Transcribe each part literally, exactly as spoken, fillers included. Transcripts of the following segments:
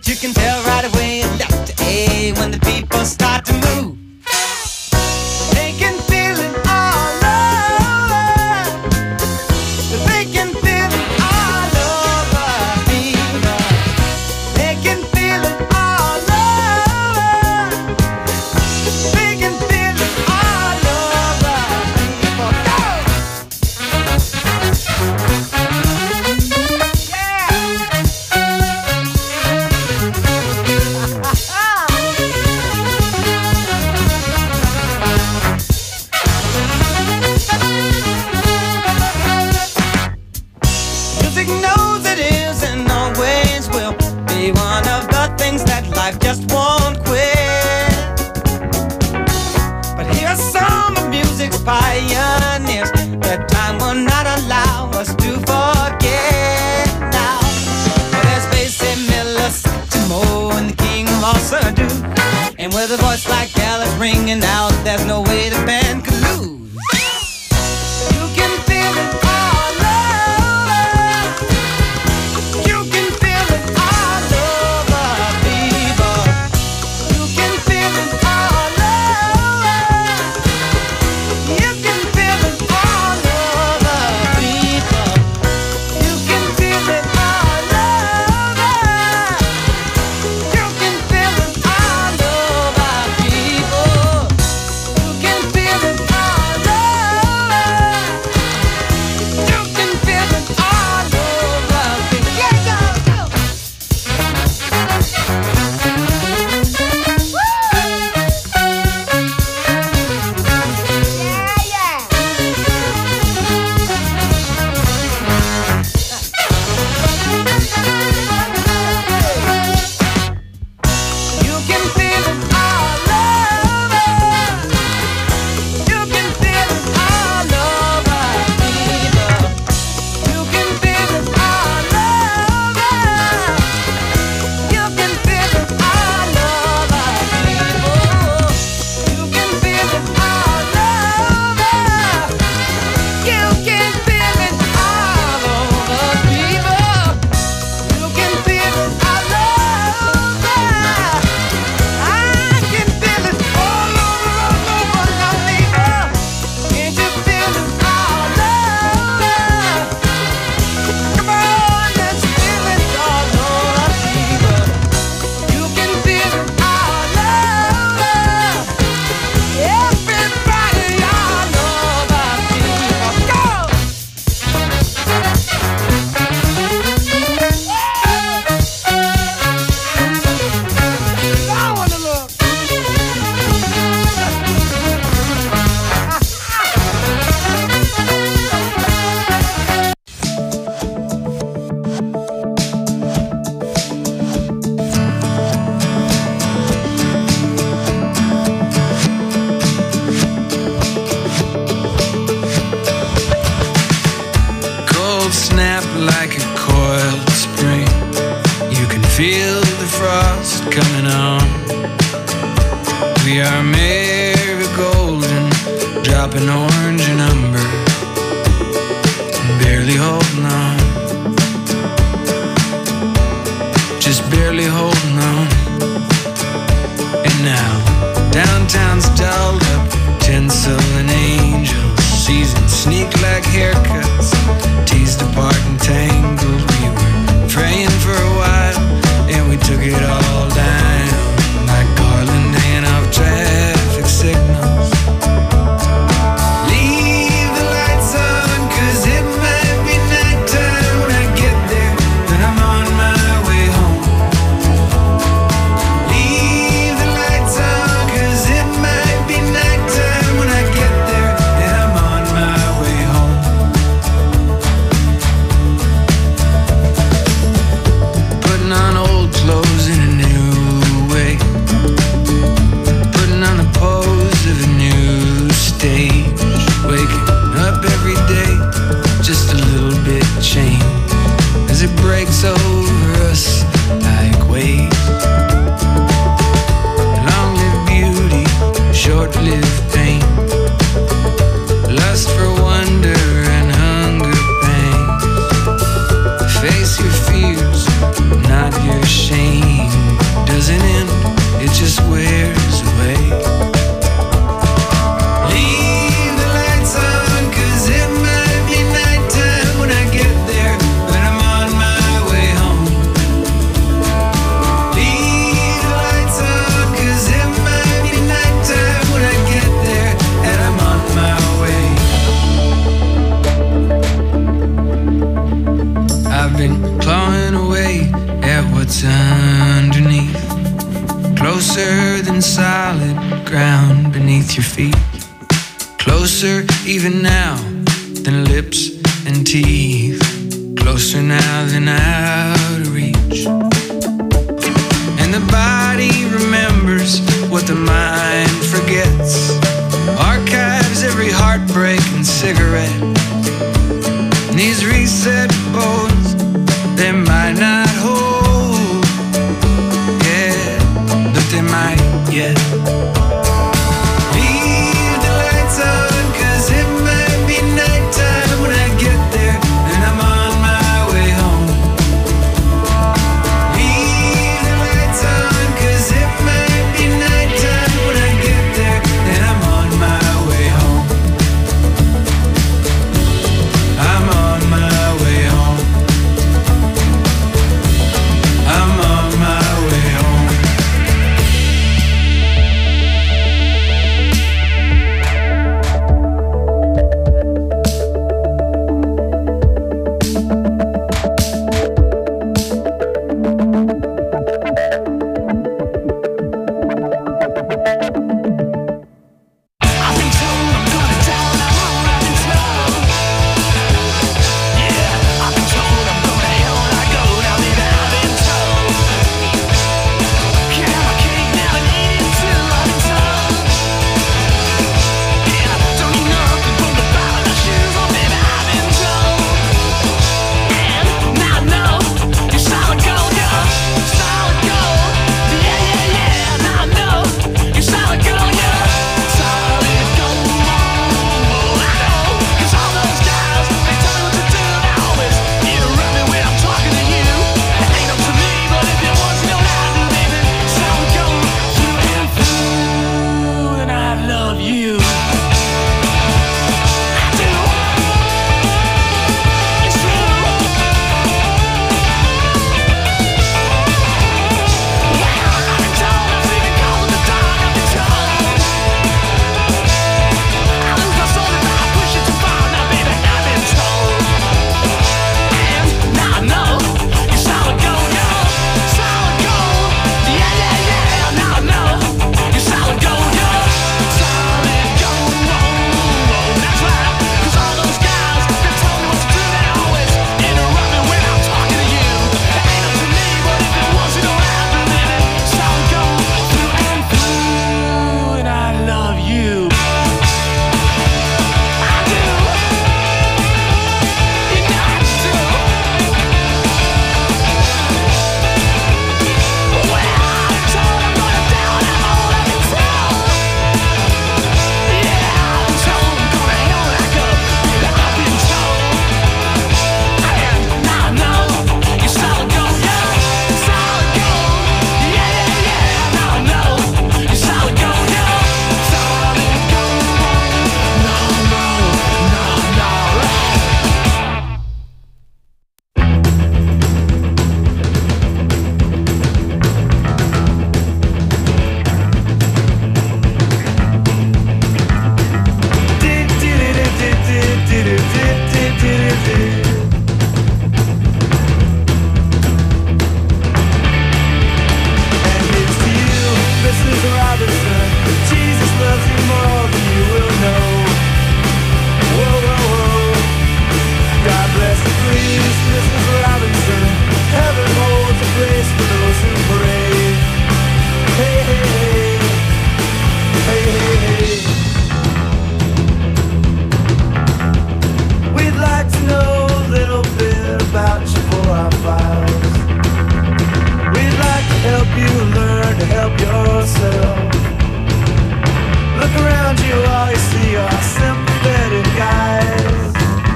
but you can tell right away left to A when the people start to move. They can feel it all over. They can feel it all over fever. They can feel it all over. They can feel it all over fever. Music knows it is and always will be one of the things that life just won't quit. But here are some of music's pioneers that time will not allow us to forget now. Well, there's Basie Miller, Satchmo, and the king of all Surdo. And with a voice like Alice ringing out, there's no way the band could lose. You can feel it all over. You can feel it all over, fever. You can feel it all over. You can feel it all over, fever. You can feel it all over. You can feel it all over, fever. You can feel it all over. You can feel it all over, fever. Yeah, go, go. Yeah, You can feel it all over. You can feel it all over, fever. You can feel it all over. You can feel it all over, fever. You can feel it all over. You can feel it all over, fever. You can feel it all over. I can feel it all over, all over now, fever. Can't you feel it all over? Come on, let's feel it all over, fever. You can feel it all over. Everybody all over, fever. Go! I wanna look. Cold snap like a coiled spring. You can feel the frost coming on. We are marigold and dropping orange and umber, barely holding on, just barely holding on. And now downtown's dolled up, tinsel and angels, seasons sneak like haircuts, teased apart and tangled. We were praying for a while, and we took it all down like Garland hanging off traffic signals. Leave the lights on, 'cause it might be nighttime when I get there, then I'm on my way home. Leave the lights on, 'cause it might be nighttime when I get closer than solid ground beneath your feet. Closer even now than lips and teeth. Closer now than out of reach. And the body remembers what the mind forgets. Archives every heartbreak and cigarette. And these reset boards, they might not hold, yeah, but they might yet. Leave the lights on, 'cause it might be nighttime when I get there, and I'm on my way home. Leave the lights on, 'cause it might be nighttime when I get there, and I'm on my way home. I'm on my way home. I'm on my way home. I've been told I'm going down, I'm on, I've been told. Yeah, I've been told I'm going to hell when I go. Now baby, I've been told. Yeah, my cake now and eat it too. I've been told. Yeah, don't need nothing from the bottom of my shoes. Oh baby, I've been told. And now I know you're solid gold, yeah, solid gold. Yeah, yeah, yeah. Now I know you're solid gold, yeah, solid gold. I know, 'cause all those guys, they tell me what to do. They always interrupt me when I'm talking to you. It ain't up to me, but if it was, you know what I do, baby. Solid gold through and through, and I love you. I do. It's true. Well, I've been told I'm feeling cold in the dark. I've been told I lose my soul if I push it too far. Now, baby, I've been told. And now I know you're solid gold, yo, solid gold. Yeah, yeah, yeah. Now I know you're solid gold, yo, solid gold. That's right. 'Cause all those guys, they tell me what to do. They always interrupt me when I'm talking to you. It ain't up to me, but if it was, you know what I do, baby. Solid gold through and through, and I love you. I do. You know I do. Well, I'm told I'm going down, I'm all I've been told. Yeah, I'm told I'm going to hell when I go. Baby, I've been told. And now I know you're solid gold, yeah, solid gold. Yeah, yeah, yeah. Now I know you're solid gold, yeah, solid gold. No, no, no, no. And it's to you, Missus Robinson. Jesus loves you more than you will know. Whoa, whoa, whoa. God bless you, please, Missus Robinson. Heaven holds a place for those who pray. Hey, hey, hey. Hey, hey, hey. We'd like to know a little bit about you for our files. We'd like to help you learn to help yourself. Look around you, all you see are sympathetic guys.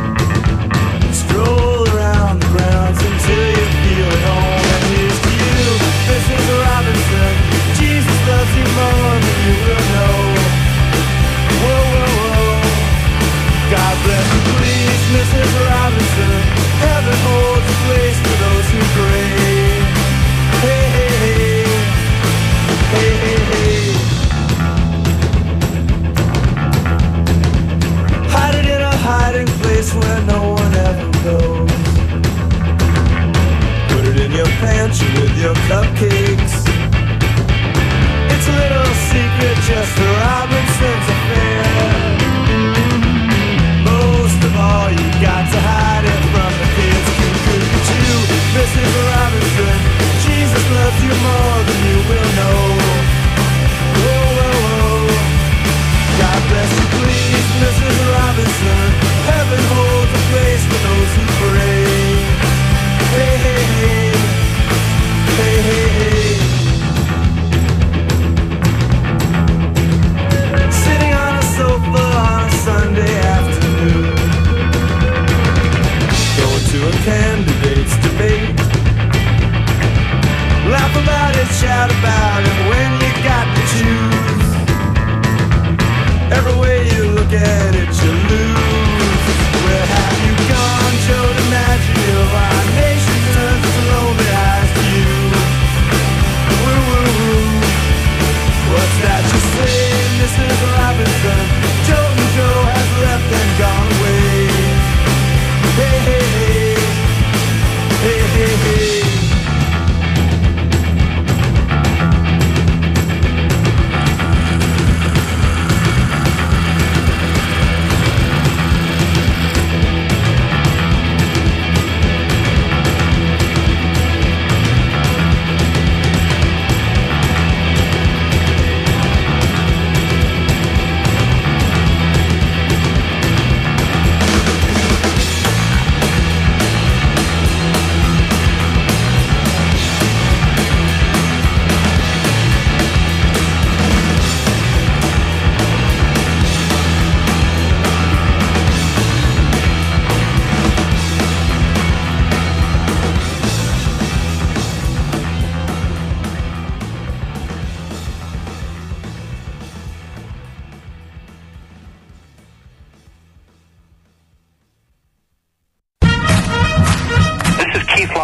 Stroll around the grounds until you feel at home. And here's to you, Missus Robinson. Jesus loves you more than you will know. Whoa, whoa, whoa. God bless you, please, Missus Robinson. Heaven holds a place for those who pray. Hey, hey, hey. Hey, hey, hey.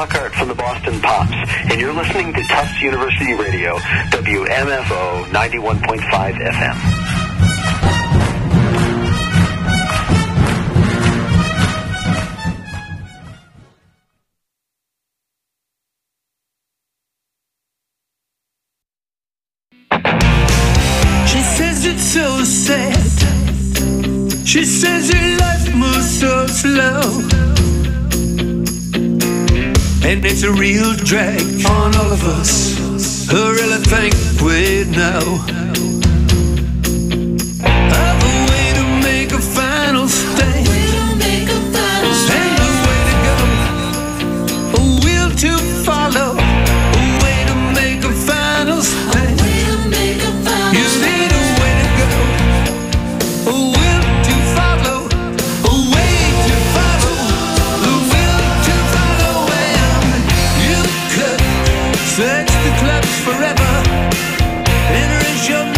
Lockhart from the Boston Pops, and you're listening to Tufts University Radio, W M F O ninety-one point five F M. She says it's so sad. She says her life moves so slow, and it's a real drag on all of us. I really think we know of a way to make a final stand, and a way to go, a will to follow, a way to make a final stand. You need a way to go, a will to follow, a way to follow, a will to follow. And you could search the clubs forever, enter as your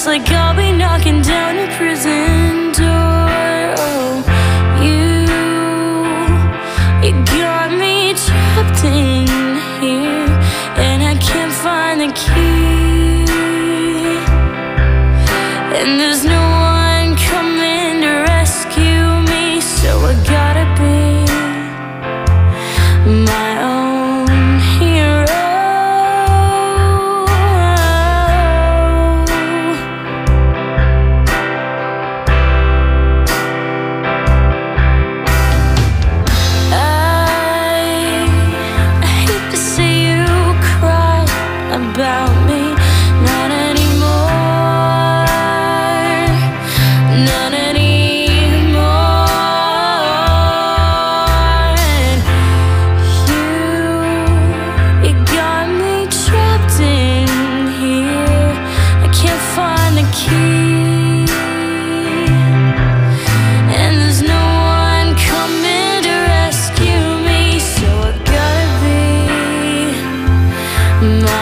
It's like I'll be knocking down your prison door. Oh, you, you got me trapped in here, and I can't find the key. And there's no one coming to rescue me, so I gotta be my own hero. About me, not anymore, not anymore. And you, you got me trapped in here. I can't find the key, and there's no one coming to rescue me, so I gotta be my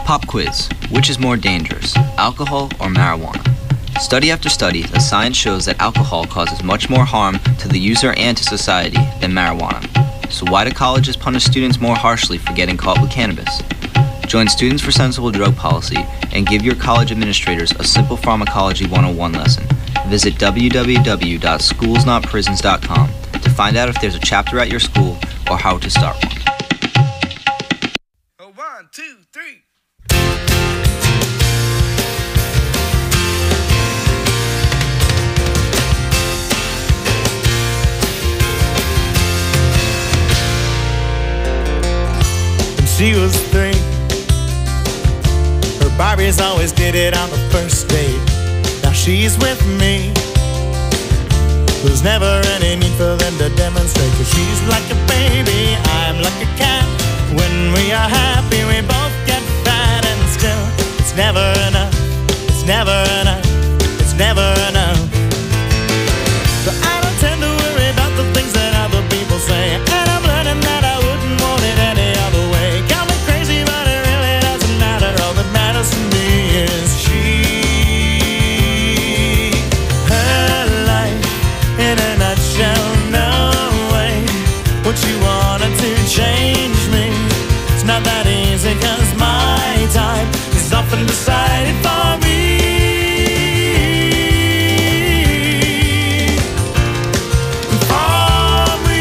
Pop quiz. Which is more dangerous, alcohol or marijuana? Study after study, the science shows that alcohol causes much more harm to the user and to society than marijuana. So why do colleges punish students more harshly for getting caught with cannabis? Join Students for Sensible Drug Policy and give your college administrators a simple pharmacology one oh one lesson. Visit w w w dot schools not prisons dot com to find out if there's a chapter at your school or how to start one. Oh, one, two, three. When she was three, her Barbies always did it on the first date. Now she's with me. There's never any need for them to demonstrate, 'cause she's like a baby, I'm like a cat. When we are happy, we both get fat, and still, it's never enough, it's never enough, it's never enough. So I don't tend to worry about the things that other people say, and I'm learning that I wouldn't want it any other way. Got me crazy, but it really doesn't matter. All that matters to me is she. Her life in a nutshell, no way would she wanted to change me. It's not that easy, 'cause my time is often decided for me. For me.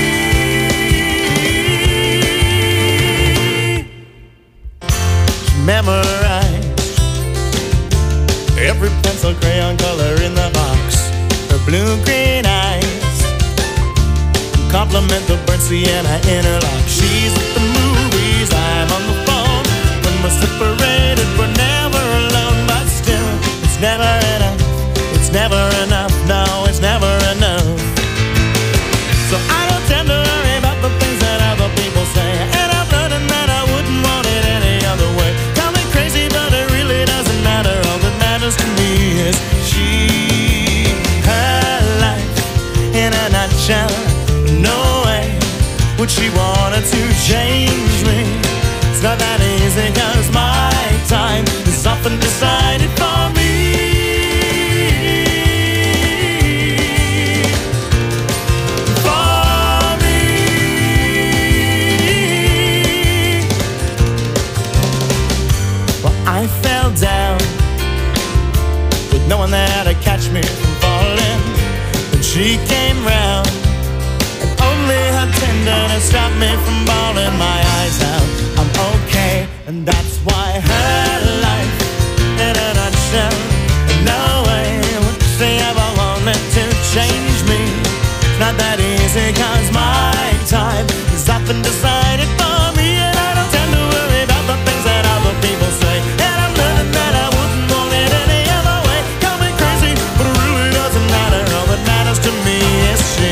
She memorized every pencil crayon color in the box. Her blue-green eyes compliment the burnt sienna interlock. She's at the movies, I'm on the phone. When we're separated, we're never alone. But still, it's never enough, it's never enough, no, it's never enough. So I don't tend to worry about the things that other people say, and I'm learning that I wouldn't want it any other way. Call me crazy, but it really doesn't matter. All that matters to me is she. Her life in a nutshell, no way would she wanted to change me. It's not that easy, 'cause my time is often decided for me. For me. Well, I fell down with no one there to catch me from falling. When she came round, only her tenderness stopped me from bawling my eyes out. I'm okay, and that's why her life in a nutshell, no way would she ever wanted to change me. It's not that easy, 'cause my time is often decided for me, and I don't tend to worry about the things that other people say, and I'm learning that I wouldn't want it any other way. Call me crazy, but it really doesn't matter. All that matters to me is she.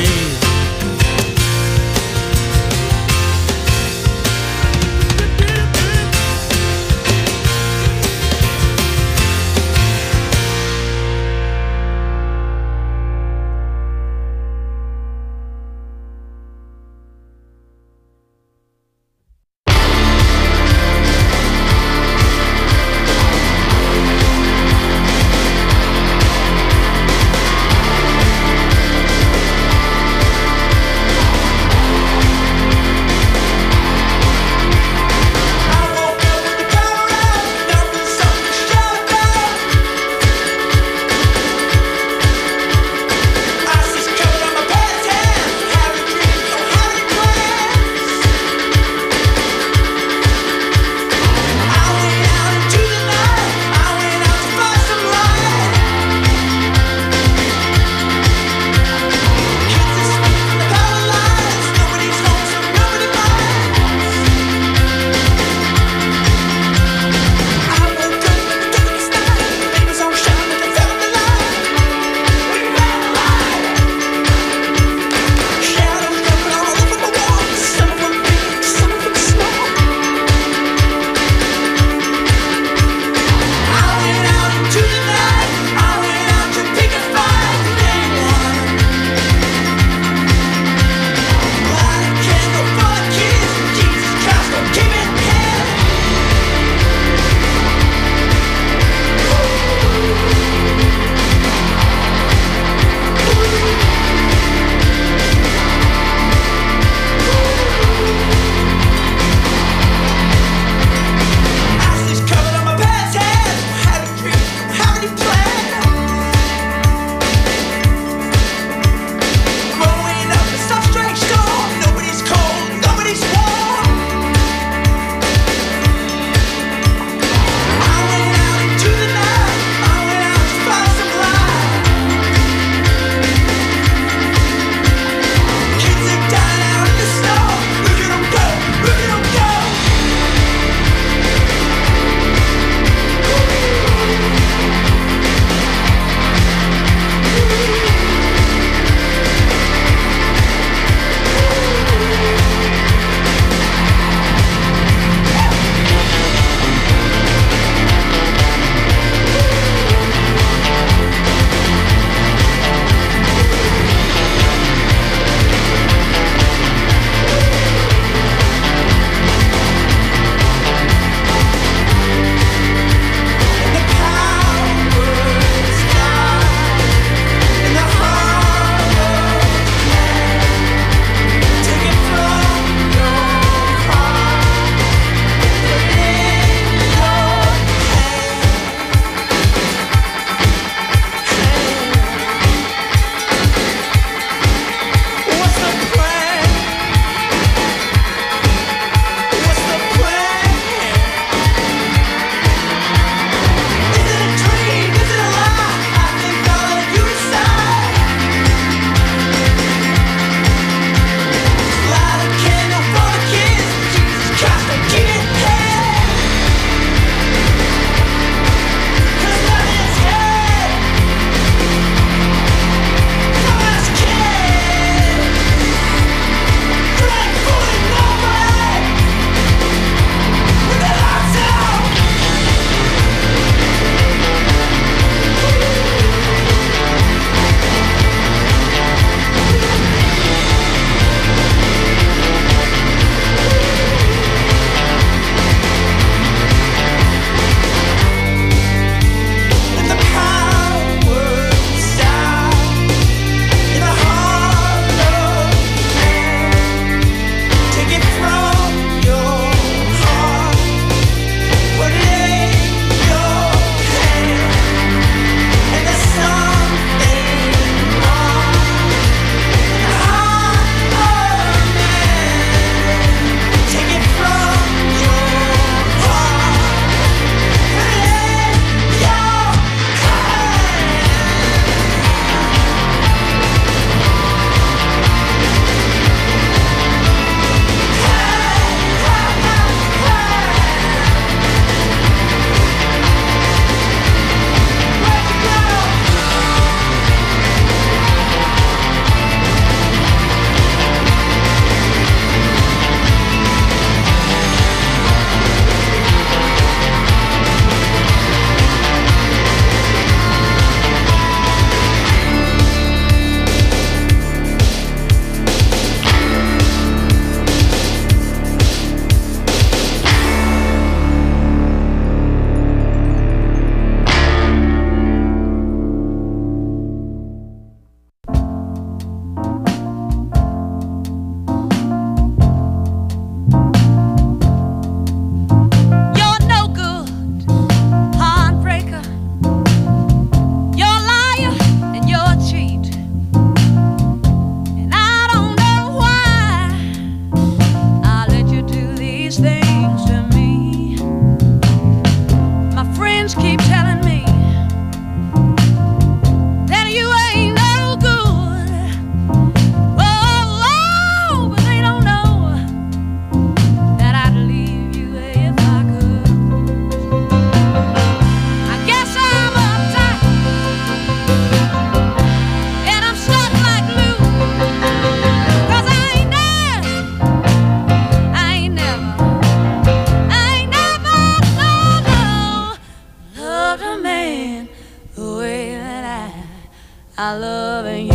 I love you.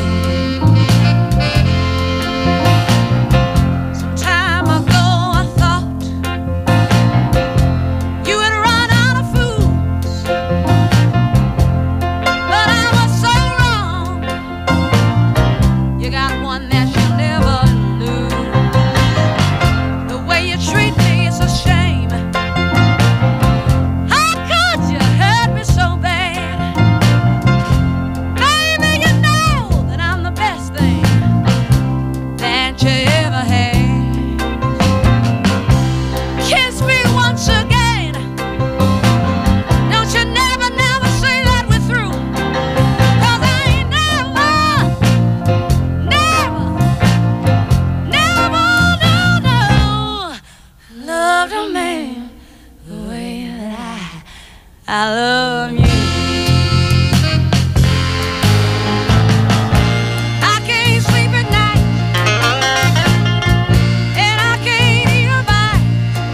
Some time ago I thought you had run out of fools, but I was so wrong. You got one that you'll never lose. The way you treat me is a shame. How could you hurt me so bad? Baby, you know that I'm the best thing that you ever had. Kiss me once again. Don't you never, never say that we're through. 'Cause I ain't never, never, never, no, no, loved a man the way that I, I love you. I can't sleep at night, and I can't eat a bite.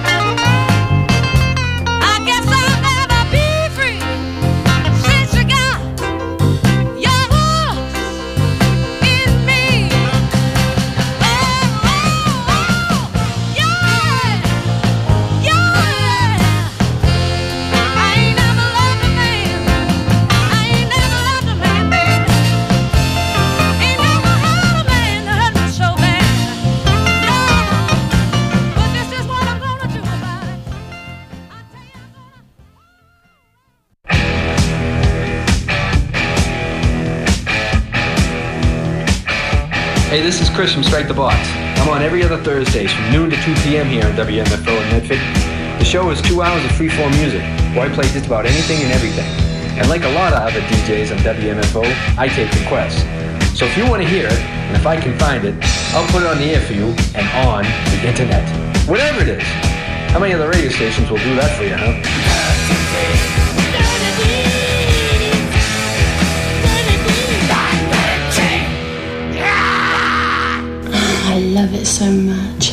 I guess I'll never be free since you got your hooks in me. Oh, oh, oh, yeah, yeah. I ain't never loved a man. I ain't never loved a man, baby. Ain't never had a man that hurt me so bad. No, but this is what I'm gonna do about it. I tell you, I'm gonna. Hey, this is Chris from Strike the Box. I'm on every other Thursdays from noon to two p.m. here on W M F O in Medford. The show is two hours of freeform music, where I play just about anything and everything. And like a lot of other D Js on W M F O, I take requests. So if you want to hear it, and if I can find it, I'll put it on the air for you and on the internet. Whatever it is. How many other radio stations will do that for you, huh? I love it so much.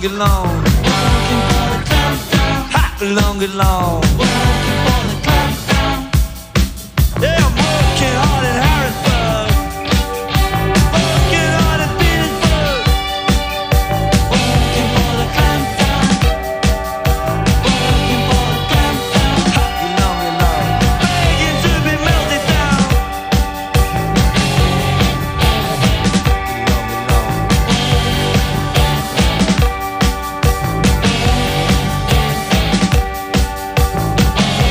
get long. Hot long get long. Yeah, I'm working hard in Harrisburg. Working hard in Petersburg. Working for the clamp down. Working for the clamp down. Hot get long get long. Begging to be melted down. Long get long.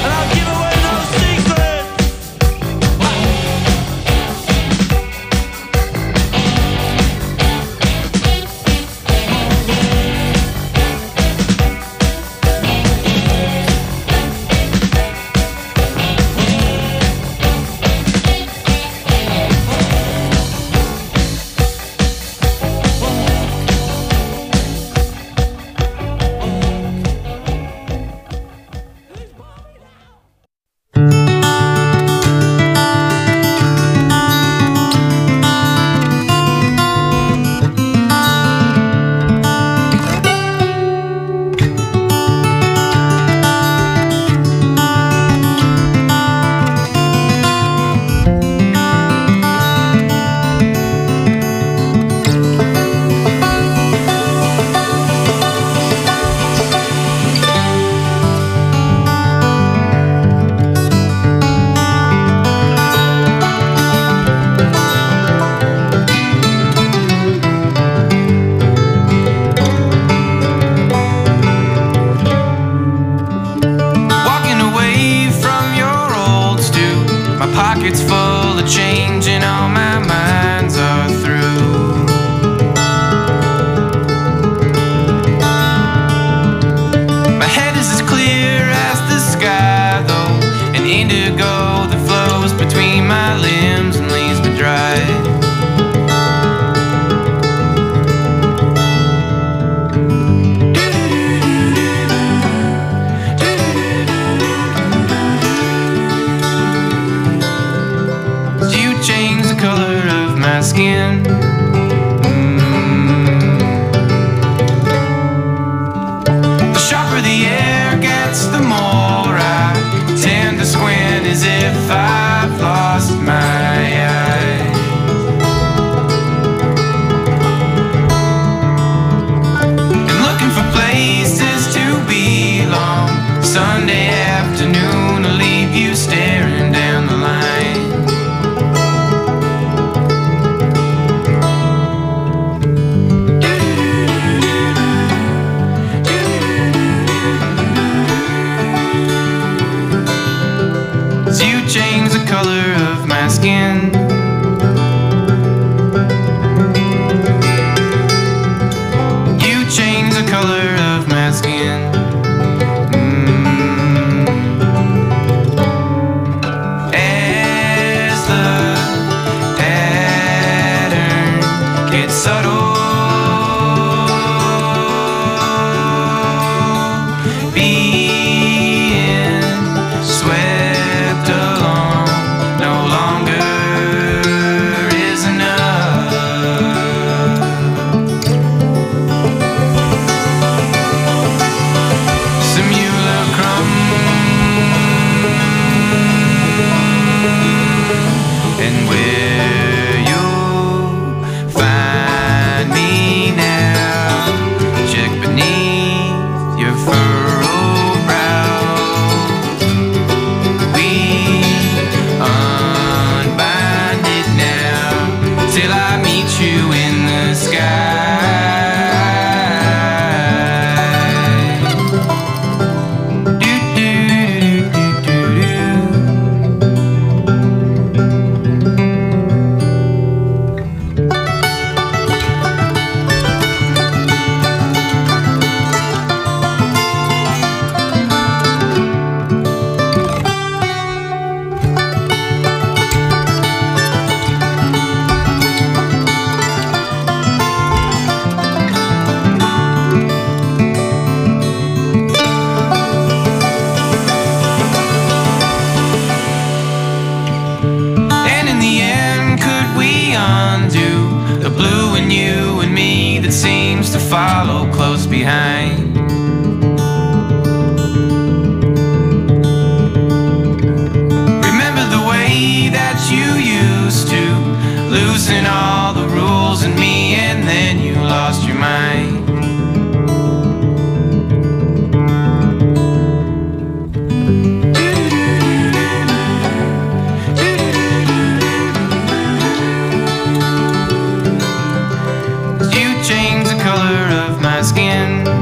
to follow close behind. Remember the way that you used to loosen all the rules in me, and then you lost your mind. Skin.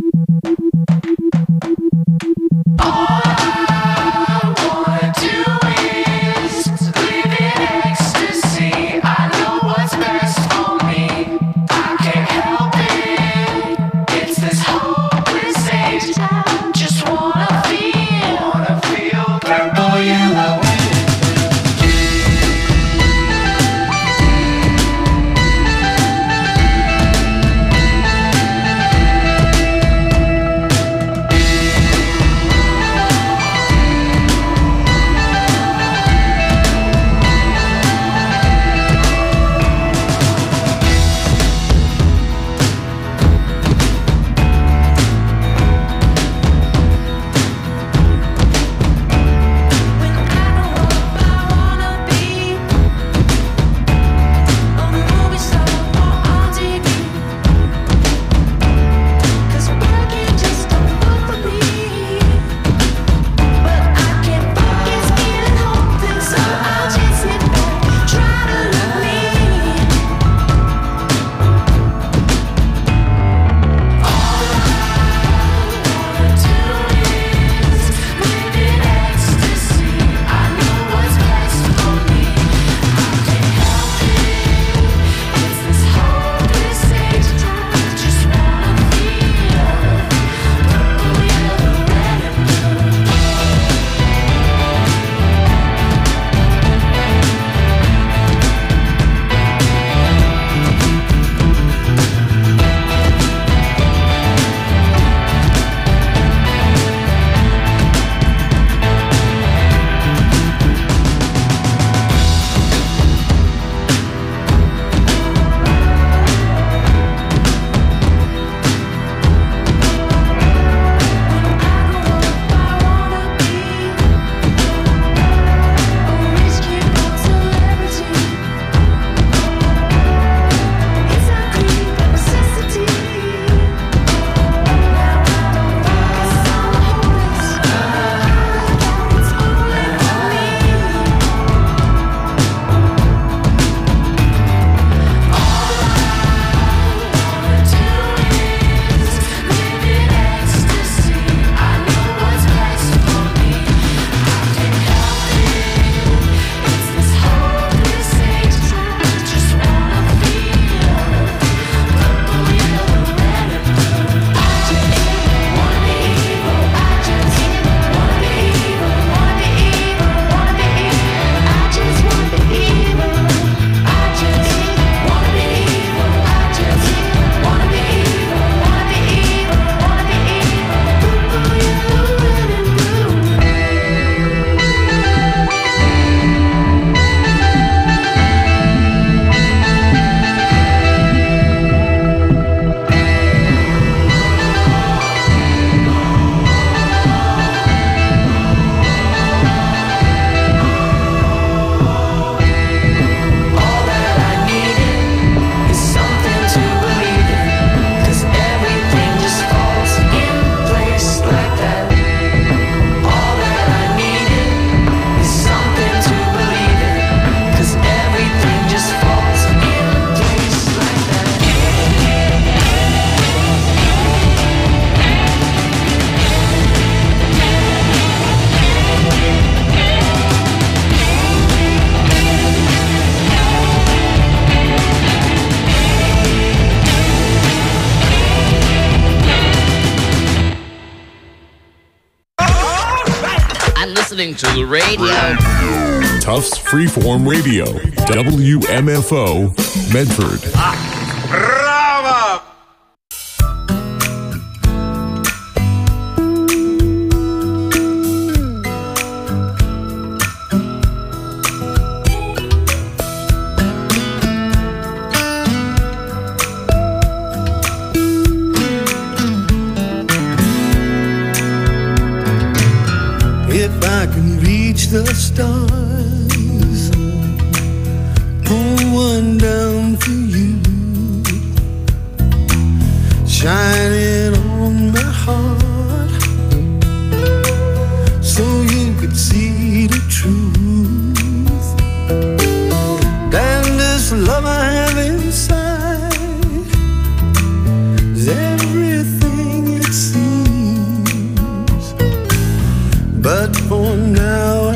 I wanna do it. I'm listening to the radio. Tufts Freeform Radio, W M F O, Medford. Brava! If I can reach the stars, pull one down for you, shine it on my heart, so you could see the truth. Then this love I have inside is everything it seems. But for now